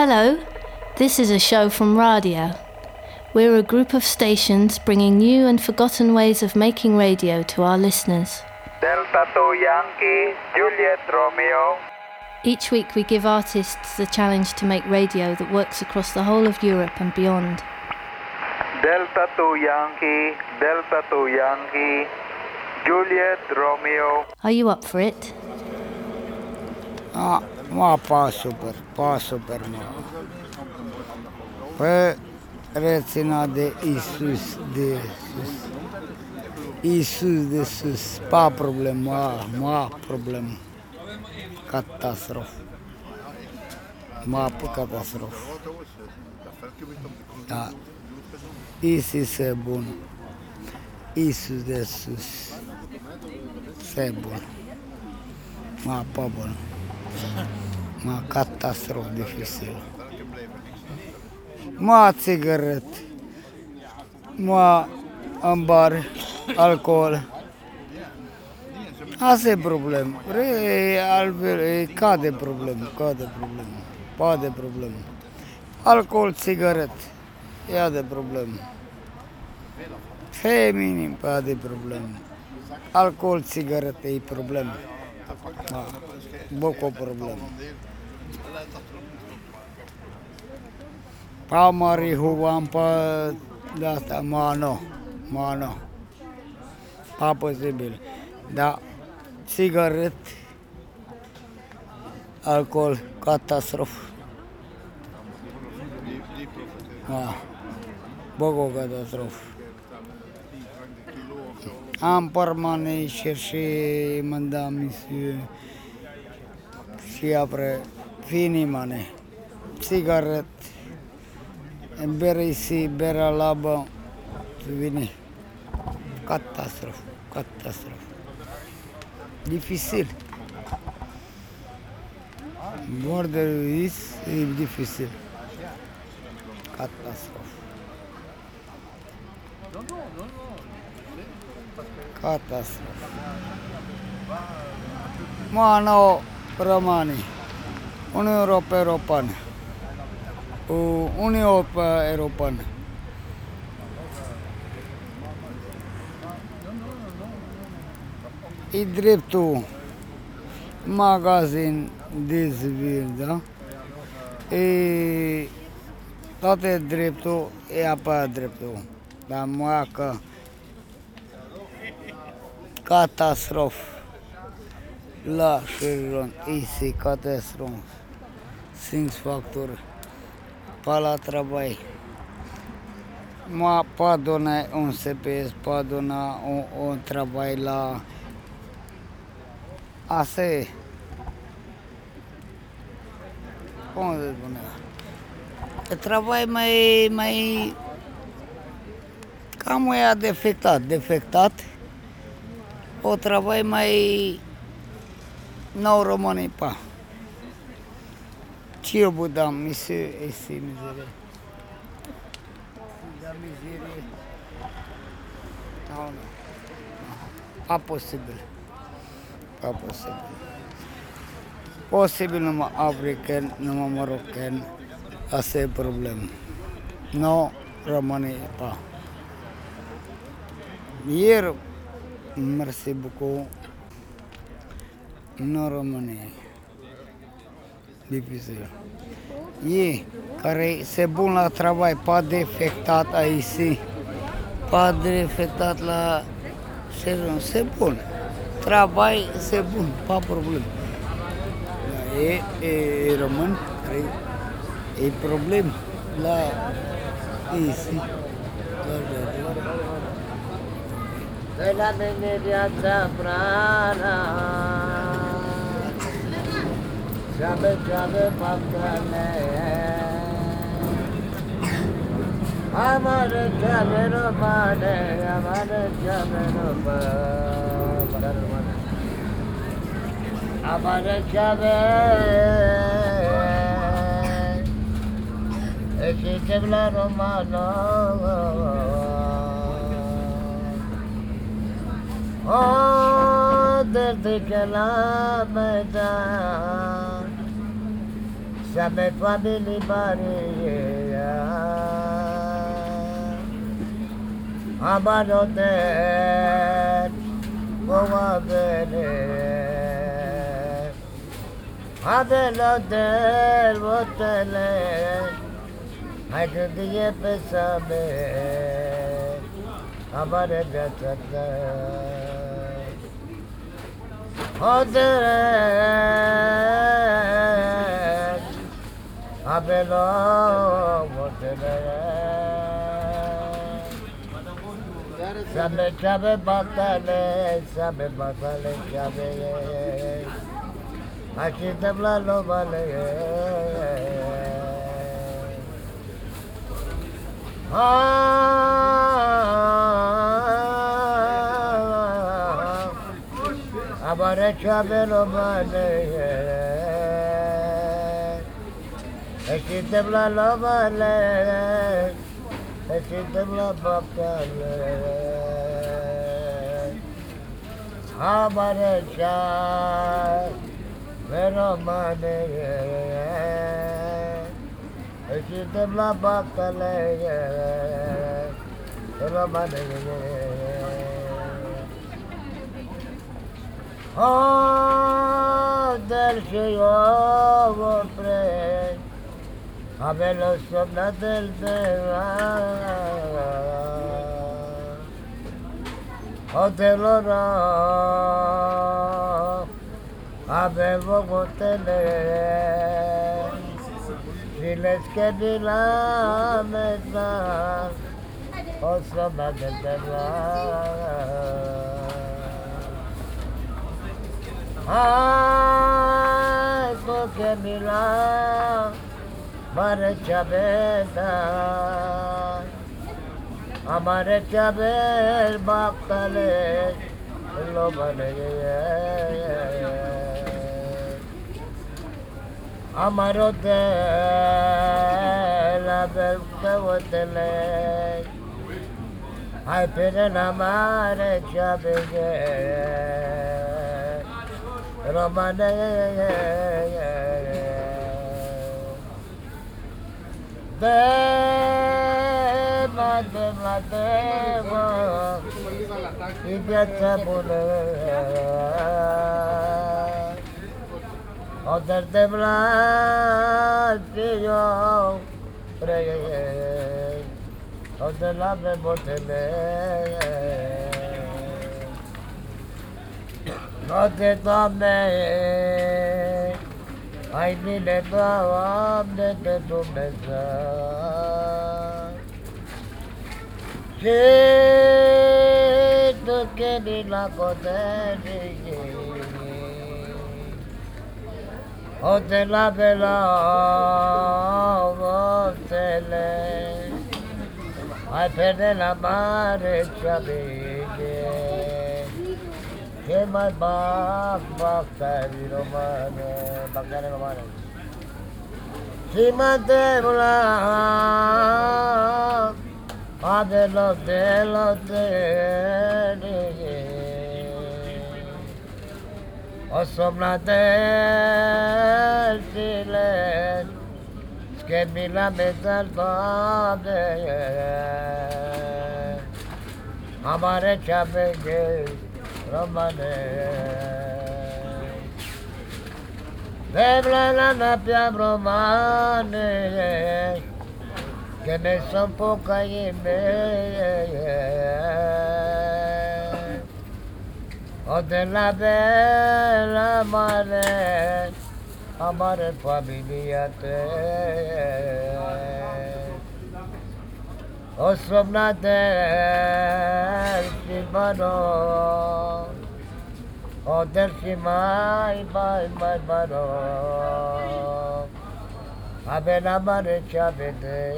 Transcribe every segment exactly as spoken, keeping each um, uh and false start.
Hello, this is a show from Radio. We're a group of stations bringing new and forgotten ways of making radio to our listeners. Delta two Yankee, Juliet Romeo. Each week we give artists the challenge to make radio that works across the whole of Europe and beyond. Delta two Yankee, Delta two Yankee, Juliet Romeo. Are you up for it? Ah, ma pa super, pa super, ma. Pe rețina de Isus, de sus. Isus de sus, pa problem, ma, ma problem. Catastrofă. Ma pe catastrofă. Da. Isus e bun. Isus de sus. Se bun. Ma pa bun. Ma catastrofă dificil. Ma țigaret. Ma în bar, alcool. Asta e problem. E altfel, e cade problem, cade problem. Pa de problem. Alcool, țigaret. Ia de problem. Feminim, pa de problem. Alcool, țigaret e problem. Ma, boc o problem. Pa marihuana, pa de asta, ma nu, ma nu. Pa posibil. Da, țigaret, alcool, catastrofă. Da, boc o catastrofă. Am permanent cherché mandat monsieur și apre fini mane. Țigaret, bere ici, bere là-bas, vini. Catastrofă, catastrofă. Dificil. Border is e dificil. Catastrofă. Catastrofă. Mano romani. Uniunea Europeană Europeană. Uniunea Europeană. E dreptul magazin de zivil, da? E toate dreptul, e apa dreptul. Dar mă că catastrofă la Șerilon, ici catastrofă. Cinci factori, pa la trabai. Mă pa dona un C P S, pa dona un, un trabai la Asta e. Cum se spune? E travai mai, mai... Cam e defectat, defectat. O travai mai... Nou românii pa. Ce eu budam, misie, esi mizerie. Da mizerie. Nu, nu. A posibil. A posibil. Posibil numai african, numai marocan, asta e problem. Nu românii pa. Ieri, mersi beaucoup, nu românii. Dificil. Ei, care se bun la travai, pa defectat aici, pa defectat la sezon, se bun. Travai, se bun, pa problem. E, e român, care e problem la aici, la de la de viața prana. Jabe, jabe, papane. Amare, jabe, romane. Amare, jabe, romane. Amare, jabe. Ești la romano. Oh, desde que la verdad Siamo famiglie Maria, amano te, come bene, amano te, votele, hai che ti pensame, amare te, odere, Abelo, Sabe chabe batale, sabe batale chabe, Achi tabla lo vale. Abare chabe lo vale. Eşitim la la vale, eşitim la bakale, hamare şah veromane, eşitim la bakale, veromane. Oh, dersi yo pre. Avelo sopra del beva, o te loro, avevo botele, si le schedi la mezza, o sopra del beva. Ah, ecco che mi la Amare chabeda, amare chabel baktale, lo bane, amaro de la bel kavotele, ay peren amare chabege, lo bane. Deva, deva, deva, I piazza pure, o del deva, io preghe, o della bebotele, o de me. I need a bomb that the domesa. Che tu che di la poteri. O te la bella votele. I perde la mare chabige. Che mai bak baktari romane, baktari romane. Si matevla, adelo delo deli. O sopra del silen, schemi la metal bade. Amare chabege. Romane, Debla la nappia romane, che ne son poca in me, o della bella mare, amare famiglia te, o sopra del cimano. O dersi mai, mai, mai, mano, avena mare chabete,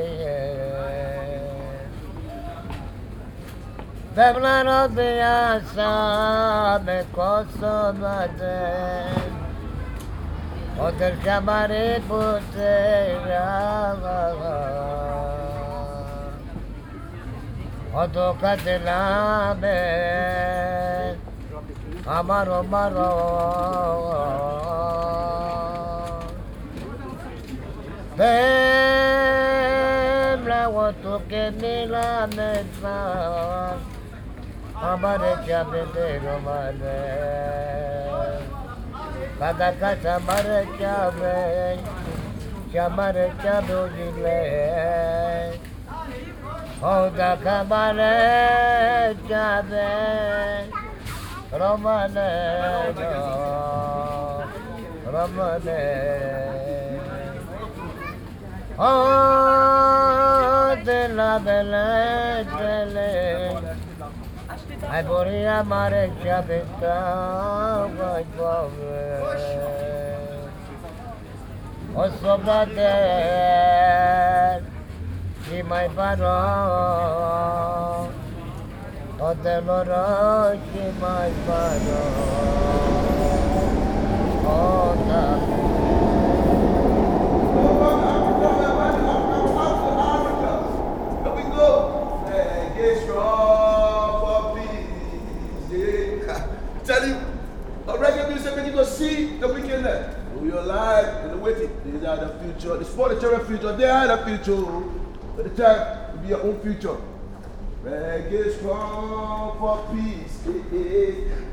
Devla no biasa me kosomate, o dersi mare putera, o tocate la me. Amaro, amaro, Bembla watu kemila mesa Amare chabete romane Kadaka chamare chabe Chamare chabo jile Oda kamare chabe Romane Romane Oh, de la belle, belle. I bori amare chabita, vai pove. O sobrate, di mai paro. O de loro, di mai paro. O da. Tell you, a reggae music when you go see the weekend there. Do your life and the waiting. These are the future. The sport, the children future. They are the future. But the time will be your own future. Reggae strong for peace. Hey, hey.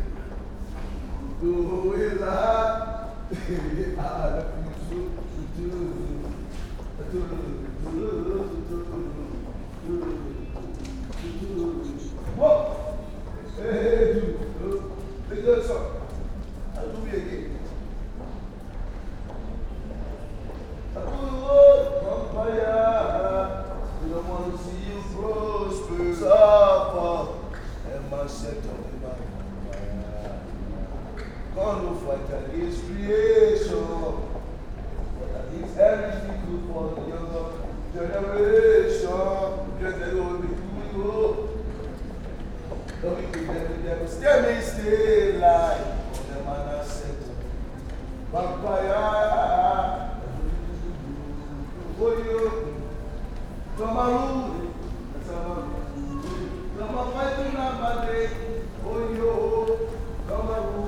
Do it like they are the future. Whoa! Hey, hey, dude. Let's do this song. I'll do it again. I'll do from fire. We don't want to see you prosper. Suffer. And my sector in my fire. Gonna fight against creation. But at least everything good for the younger generation. Just let it all be good. Don't be with them, with them. Stay me, stay alive. The man has said, Vampire. Oh, you. Tamaru. Tamaru. Fighting number day. Oh, you. Tamaru.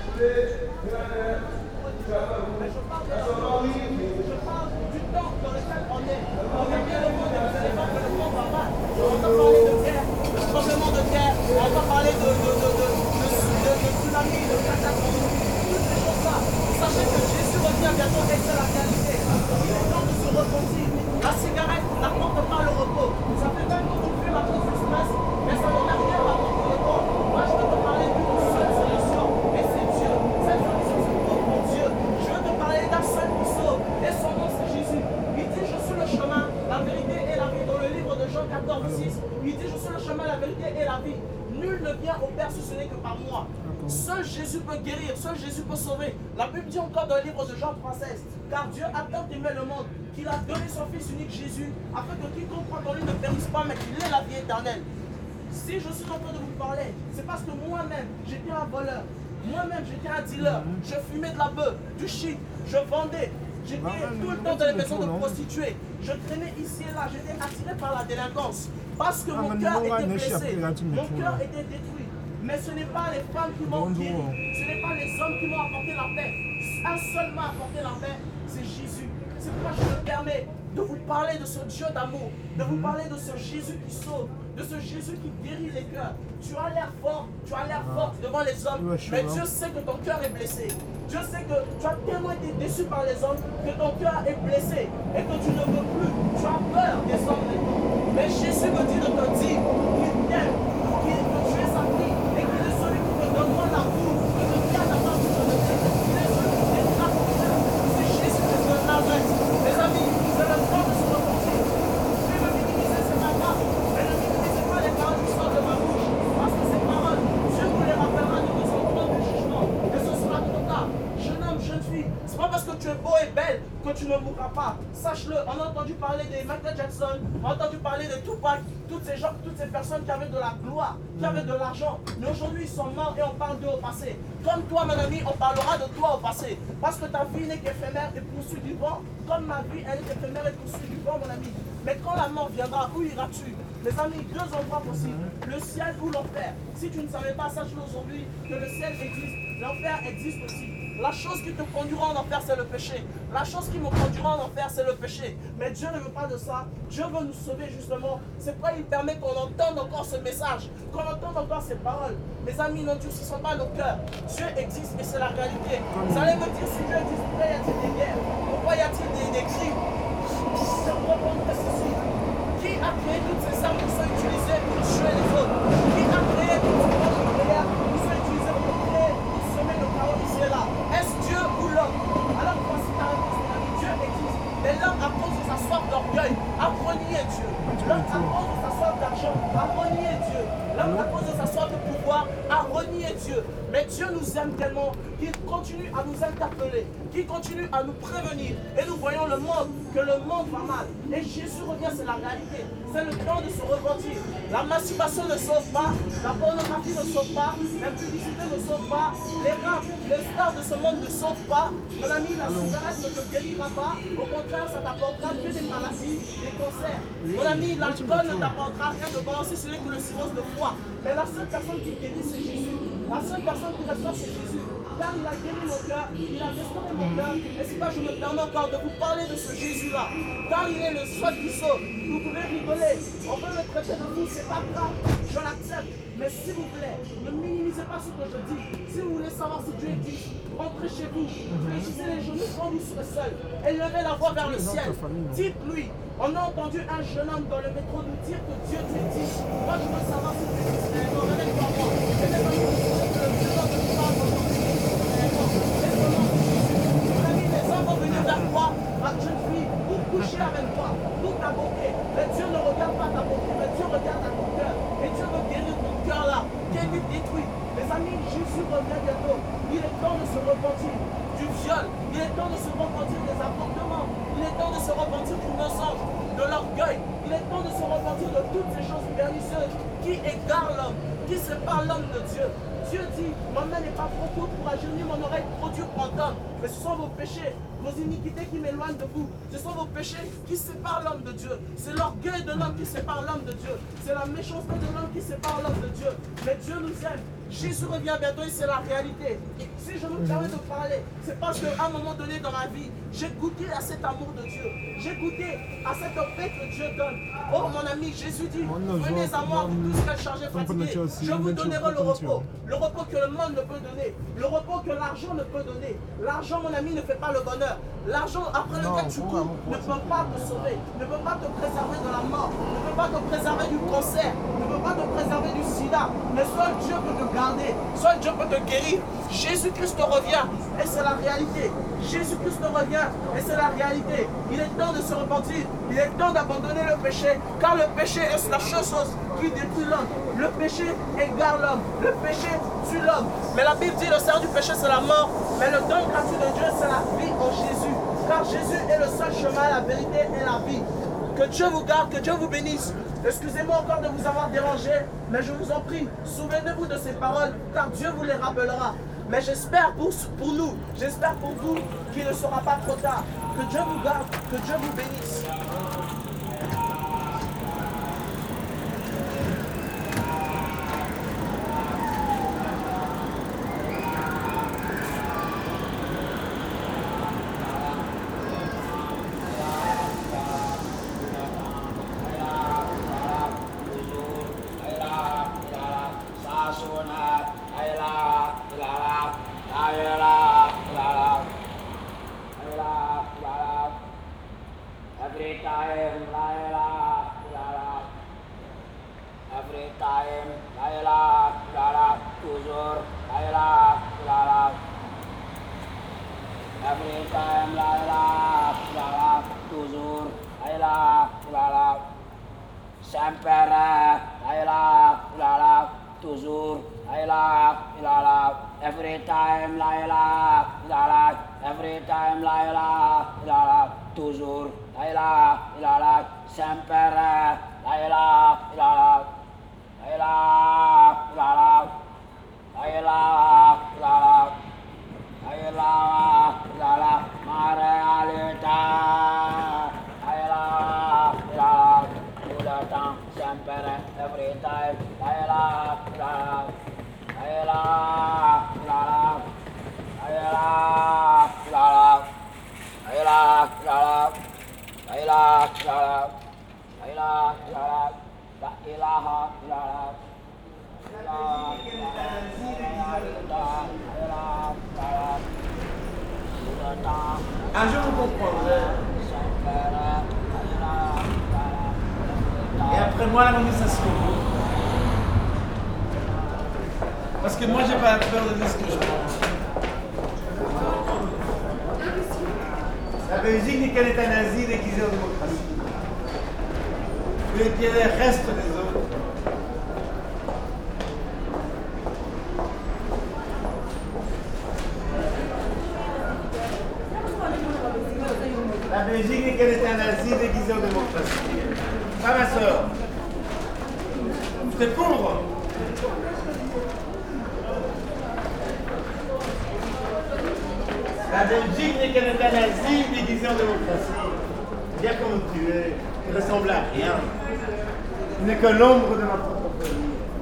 Tamaru. That's all we need. Je parle du temps dans lequel on est. On est bien le monde, vous allez voir que le monde va mal. On va parler de guerre, de tremblement de terre, on va parler de, de, de, de, de, de, de, de tsunami, de catastrophe, toutes ces choses-là. Sachez que Jésus revient bientôt et c'est la réalité. Il est temps de se repentir. La cigarette n'apporte pas le repos. Ça fait même quand tu fais la pause du stress, mais ça ne n'a rien à apporter le corps. Moi, je veux te parler d'une seule solution, et c'est Dieu. Cette solution, c'est pour mon Dieu. Je veux te parler d'un seul qui sauve, et son nom, c'est Jésus. Il dit, je suis le chemin, la vérité et la vie. Dans le livre de Jean quatorze, six, il dit, je suis le chemin, la vérité et la vie. Nul ne vient au Père si ce n'est que par moi. Seul Jésus peut guérir, seul Jésus peut sauver. La Bible dit encore dans le livre de Jean trois seize, car Dieu a tant aimé le monde qu'il a donné son Fils unique Jésus, afin que quiconque croit en lui ne périsse pas, mais qu'il ait la vie éternelle. Si je suis en train de vous parler, c'est parce que moi-même, j'étais un voleur. Moi-même, j'étais un dealer. Je fumais de la beuh, du shit, je vendais. J'étais tout le temps dans les maisons de prostituées. Je traînais ici et là, j'étais attiré par la délinquance. Parce que mon cœur était blessé, mon cœur était détruit. Mais ce n'est pas les femmes qui m'ont guéri, ce n'est pas les hommes qui m'ont apporté la paix. Un seul m'a apporté la paix, c'est Jésus. C'est pourquoi je me permets de vous parler de ce Dieu d'amour, de vous parler de ce Jésus qui sauve, de ce Jésus qui guérit les cœurs. Tu as l'air fort, tu as l'air forte devant les hommes, mais Dieu sait que ton cœur est blessé. Dieu sait que tu as tellement été déçu par les hommes que ton cœur est blessé et que tu ne veux plus. Tu as peur des hommes maintenant. Mais Jésus me dit de te dire qu'il t'aime, qu'il que tu es sa fille et qu'il est celui qui te donne l'amour, que te tient ta part, que te le dit. Il est celui qui est là pour toi. C'est Jésus qui te Nazareth. Mes amis, c'est le temps de se repentir. Je vais me minimiser, c'est pas grave. Mais ne minimisez pas les paroles qui sortent de ma bouche. Parce que ces paroles, Dieu vous les rappellera de temps en temps du jugement. Et ce sera trop tard. Jeune homme, jeune fille, c'est pas parce que tu es beau et belle que tu ne mourras pas. Sache-le, on a entendu parler de Michael Jackson, on a entendu parler de Tupac, toutes ces gens, toutes ces personnes qui avaient de la gloire, qui avaient de l'argent. Mais aujourd'hui, ils sont morts et on parle d'eux au passé. Comme toi, mon ami, on parlera de toi au passé. Parce que ta vie n'est qu'éphémère et poursuit du vent. Comme ma vie, elle est éphémère et poursuit du vent, mon ami. Mais quand la mort viendra, où iras-tu? Mes amis, deux endroits possibles, le ciel ou l'enfer. Si tu ne savais pas, sache-le aujourd'hui que le ciel existe, l'enfer existe aussi. La chose qui te conduira en enfer, c'est le péché. La chose qui me conduira en enfer, c'est le péché. Mais Dieu ne veut pas de ça. Dieu veut nous sauver justement. C'est pourquoi il permet qu'on entende encore ce message, qu'on entende encore ces paroles. Mes amis, n'endurcissons pas nos cœurs. Dieu existe et c'est la réalité. Vous allez me dire, si Dieu existe, pourquoi y a-t-il des guerres? Pourquoi y a-t-il des, des crimes? Je répondrai ceci. Qui a créé toutes ces armes qui sont utilisées pour tuer les autres? Qui a créé toutes ces armes nucléaires qui sont utilisées pour créer, pour semer le chaos ici et là? Est-ce Dieu ou l'homme? Alors voici ta réponse, mon ami. Dieu existe. Mais l'homme, à cause de sa soif d'orgueil, a renié Dieu. L'homme, à cause de sa soif d'argent, a renié Dieu. L'homme, à cause de sa soif de pouvoir, a renié Dieu. Mais Dieu nous aime tellement qu'il continue à nous interpeller, qu'il continue à nous prévenir. Et nous voyons le monde, que le monde va mal. Et Jésus revient, c'est la réalité. C'est le temps de se repentir. La masturbation ne sauve pas, la pornographie ne sauve pas, l'impudicité ne sauve pas, les rap, les stars de ce monde ne sauvent pas. Mon ami, la cigarette ne te guérira pas. Au contraire, ça t'apportera que des maladies, des cancers. Mon ami, l'alcool ne t'apportera rien de bon si ce n'est que le cirrhose de foie. Mais la seule personne qui guérit, c'est Jésus. La seule personne qui restaure, c'est Jésus. Car il a guéri mon cœur, il a restauré mon cœur. Et c'est pas je me permets encore de vous parler de ce Jésus-là. Car il est le seul qui sauve. Vous pouvez rigoler, on peut le traiter de vous, c'est pas grave, je l'accepte. Mais s'il vous plaît, ne minimisez pas ce que je dis. Si vous voulez savoir si Dieu existe, rentrez chez vous, fléchissez les genoux quand vous serez seul, et levez la voix vers le ciel. Dites-lui, on a entendu un jeune homme dans le métro nous dire que Dieu tu existe. Moi je veux savoir si tu existes réellement, révèle-toi moi. Et les amis, que le jeune homme nous parle aujourd'hui. Mon ami, les hommes vont venir vers toi, ma jeune fille, pour coucher avec toi, pour ta beauté. Mais Dieu ne regarde pas ta beauté, mais Dieu regarde à ton cœur. Et Dieu veut guérir ton cœur là, qui est détruit. Les amis, Jésus revient bientôt. Il est temps de se repentir du viol. Il est temps de se repentir des avortements. Il est temps de se repentir du mensonge, de l'orgueil. Il est temps de se repentir de toutes ces choses pernicieuses qui égarent l'homme, qui séparent l'homme de Dieu. Dieu dit, ma main n'est pas trop courte pour agir, ni mon oreille trop dure pour entendre. Mais ce sont vos péchés, vos iniquités qui m'éloignent de vous. Ce sont vos péchés qui séparent l'homme de Dieu. C'est l'orgueil de l'homme qui sépare l'homme de Dieu. C'est la méchanceté de l'homme qui sépare l'homme de Dieu. Mais Dieu nous aime. Jésus revient bientôt et c'est la réalité. Si je me permets de parler, c'est parce qu'à un moment donné dans ma vie, j'ai goûté à cet amour de Dieu. J'ai goûté à cette paix que Dieu donne. Oh mon ami, Jésus dit, venez à moi, vous tous qui êtes chargés, fatigués, je vous donnerai le repos. Le repos que le monde ne peut donner. Le repos que l'argent ne peut donner. L'argent, mon ami, ne fait pas le bonheur. L'argent après lequel tu cours ne peut pas te sauver, ne peut pas te préserver de la mort, ne peut pas te préserver du cancer, ne peut pas te préserver du sida. Mais seul Dieu peut te garder, seul Dieu peut te guérir. Jésus-Christ revient et c'est la réalité. Jésus-Christ revient et c'est la réalité. Il est temps de se repentir, il est temps d'abandonner le péché, car le péché est la seule chose qui détruit l'homme. Le péché égare l'homme, le péché tue l'homme. Mais la Bible dit le salaire du péché c'est la mort, mais le don gratuit de Dieu c'est la vie en Jésus. Car Jésus est le seul chemin, la vérité et la vie. Que Dieu vous garde, que Dieu vous bénisse. Excusez-moi encore de vous avoir dérangé, mais je vous en prie, souvenez-vous de ces paroles, car Dieu vous les rappellera. Mais j'espère pour, pour nous, j'espère pour vous qu'il ne sera pas trop tard. Que Dieu vous garde, que Dieu vous bénisse. Every time, Laila, Laila. Every time, Laila, Laila. Toujours, Laila, Laila. Every time, Laila, Laila. Toujours, Laila, Laila. Sempre, Laila, Laila. Toujours, Laila, Laila. Every time, Laila, Laila. Every time, Laila, Laila. Toujours, Laila, Laila. Sempre, Laila, Laila. Laila, Laila. Laila, Laila. Laila, Laila. Ma réalité. Laila, Laila. Tout le temps, sempre, every time. Laila, Laila. Laila, Laila. Un jour vous comprendrez. Et après moi, la mamie, ça sera vous. Parce que moi, j'ai pas peur de dire ce que je pense. La Belgique n'est qu'un État nazi déguisé en démocratie. Mais qu'il y a le reste des autres. La Belgique n'est qu'un État nazi déguisé en démocratie. Pas ma soeur. C'est pour. La Belgique n'est qu'un État nazi déguisé en démocratie. Bien comme tu es, il ne ressemble à rien. Il n'est que l'ombre de ma propre famille.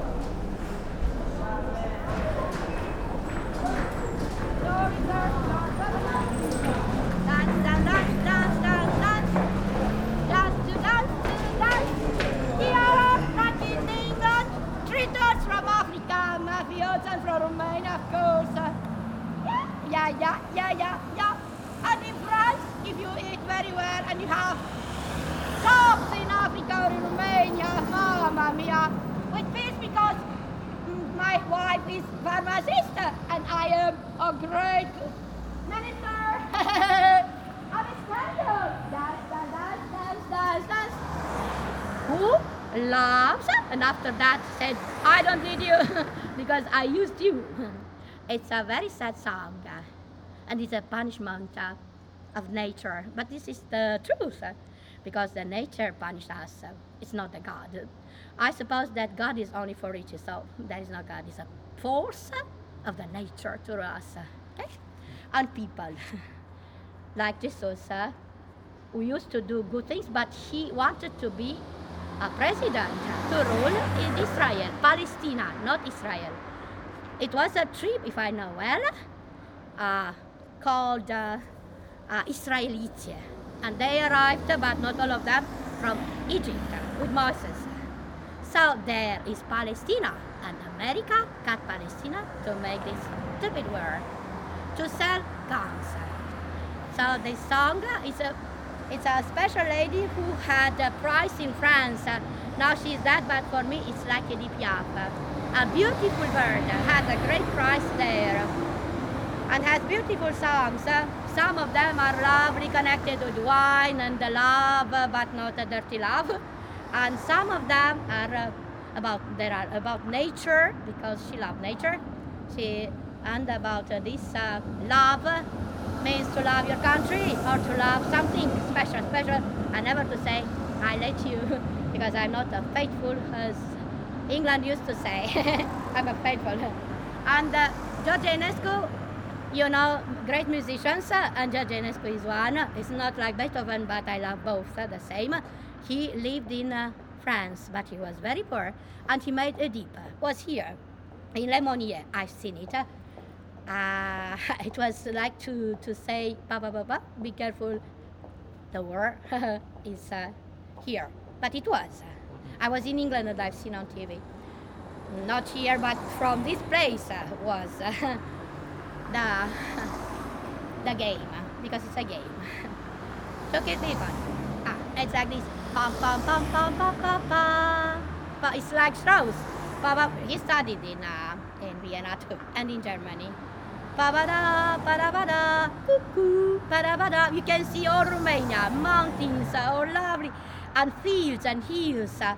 Yeah, yeah, yeah, yeah, yeah. And in France, if you eat very well and you have shops in Africa or in Romania, mamma mia, with fish because my wife is pharmacist and I am a great minister. I'm a scandal. Dance, dance, dance, dance, dance. Who loves? And after that said, I don't need you because I used you. It's a very sad song, uh, and it's a punishment uh, of nature. But this is the truth, uh, because the nature punished us. Uh, it's not the God. I suppose that God is only for riches, so there is no God. It's a force uh, of the nature to us, uh, okay? And people, like Jesus, uh, who used to do good things, but he wanted to be a president to rule in Israel, Palestine, not Israel. It was a trip, if I know well, uh, called uh, uh, Israelites. And they arrived, but not all of them, from Egypt with Moses. So there is Palestine, and America got Palestine to make this stupid war, to sell guns. So this song is a, it's a special lady who had a prize in France. Now she's dead, but for me it's like Edith Piaf. A beautiful bird, has a great price there, and has beautiful songs. Some of them are lovely, connected with wine and the love, but not a dirty love. And some of them are uh, about they are about nature, because she loves nature. She and about uh, this uh, love means to love your country or to love something special, special, and never to say I let you because I'm not a faithful as England used to say. I'm a faithful. And uh, George Enescu, you know, great musicians, uh, and George Enescu is one. It's not like Beethoven, but I love both uh, the same. He lived in uh, France, but he was very poor, and he made Oedipe. Was here in Le Monnier. I've seen it. Uh, it was like to, to say, Papa, Papa, be careful, the war is uh, here. But it was. I was in England and I've seen on T V. Not here, but from this place uh, was uh, the, the game, because it's a game. Look at me, ah, it's like this. Pam, pam, pam, pam, pam, pam, pam. But it's like Strauss. He studied in, uh, in Vienna too, and in Germany. Pa-ba-da, pa-da-ba-da, cuckoo, pa-da-ba-da. You can see all Romania, mountains, uh, all lovely, and fields and hills. Uh,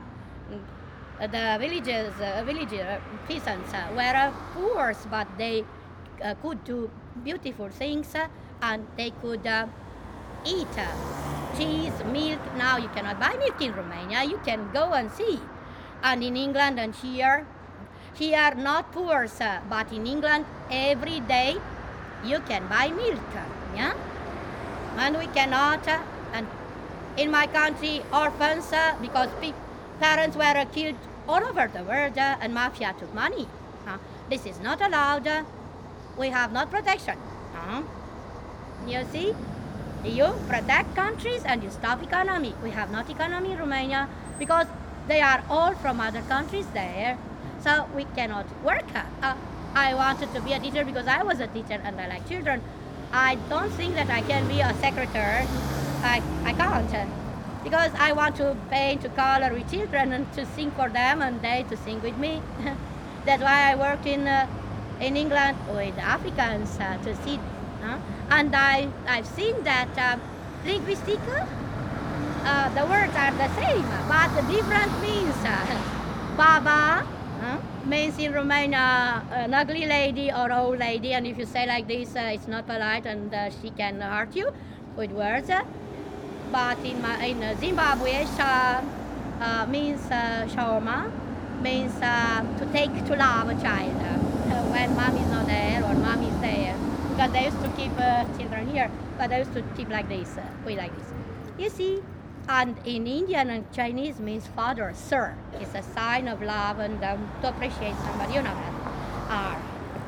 the villages, uh, villager peasants uh, were uh, poor, but they uh, could do beautiful things, uh, and they could uh, eat uh, cheese, milk. Now you cannot buy milk in Romania. You can go and see. And in England and here, here not poor, uh, but in England every day you can buy milk. Yeah, and we cannot. Uh, and in my country, orphans, uh, because people. Parents were killed all over the world uh, and mafia took money. Uh, this is not allowed. Uh, we have not protection. Uh, Huh? You see, you protect countries and you stop economy. We have not economy in Romania because they are all from other countries there, so we cannot work. Uh, I wanted to be a teacher because I was a teacher and I like children. I don't think that I can be a secretary. I, I can't uh, because I want to paint, to color with children and to sing for them and they to sing with me. That's why I worked in uh, in England with Africans uh, to see. Uh, and I, I've seen that uh, linguistic, uh, the words are the same, but the different means. Uh, Baba uh, means in Romania an ugly lady or old lady, and if you say like this, uh, it's not polite and uh, she can hurt you with words. But in, my, in uh, Zimbabwe, sha, uh, means uh, shawarma, means uh, to take, to love a child uh, when mom is not there or mom is there. Because they used to keep uh, children here, but they used to keep like this, uh, way like this. You see, and in Indian and Chinese means father, sir. It's a sign of love and um, to appreciate somebody, you know that. R.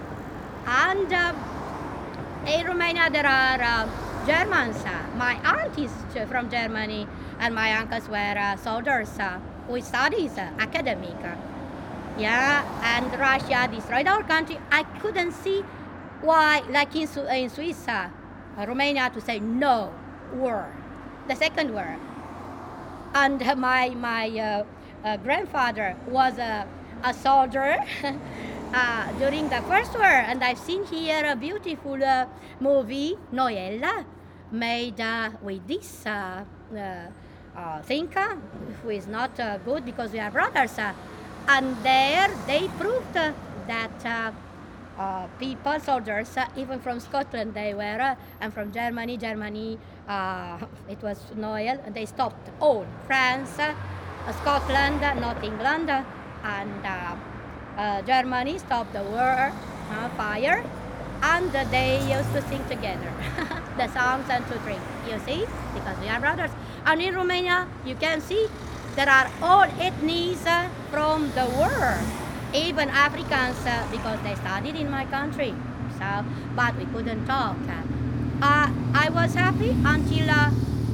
And uh, in Romania there are uh, Germans. Uh, my aunt is from Germany and my uncles were uh, soldiers uh, who studies uh, academic. Uh, yeah, and Russia destroyed our country. I couldn't see why, like in, in Swiss, uh, Romania to say no war, the second war. And uh, my my uh, uh, grandfather was a, a soldier uh, during the first war, and I've seen here a beautiful uh, movie, Noella, made uh, with this uh, uh, uh, thing, uh, who is not uh, good because we are brothers. Uh, and there they proved uh, that uh, Uh, people, soldiers, uh, even from Scotland they were, uh, and from Germany, Germany, uh, it was Noel, and they stopped all. France, uh, Scotland, uh, not England, uh, and uh, uh, Germany stopped the war, uh, fire, and uh, they used to sing together the songs and to drink, you see, because we are brothers. And in Romania, you can see there are all ethnies uh, from the world. Even Africans, uh, because they studied in my country, so, but we couldn't talk. Uh, I was happy until uh,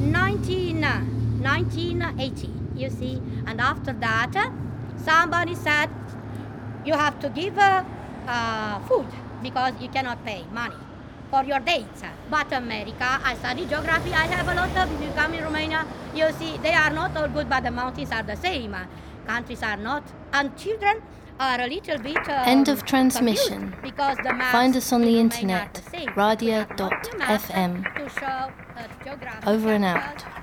nineteen eighty, you see, and after that, uh, somebody said, you have to give uh, uh, food, because you cannot pay money for your dates. But America, I study geography, I have a lot of, if you come in Romania, you see, they are not all good, but the mountains are the same. Countries are not, and children are a little bit uh, End of transmission. Because the Find us on the in internet, Romania are the same. radia dot f m. To show, uh, geography. Over and out.